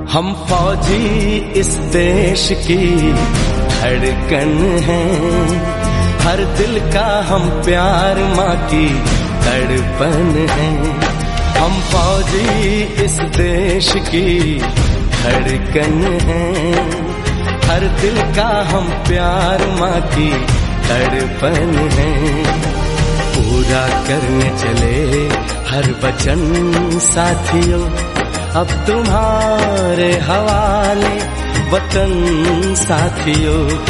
हम फौजी इस देश की धड़कन हैं, हर दिल का हम प्यार माँ की तड़पन है। हम फौजी इस देश की धड़कन हैं, हर दिल का हम प्यार माँ की तड़पन है। पूरा करने चले हर वचन साथियों, अब तुम्हारे हवाले वतन साथियों।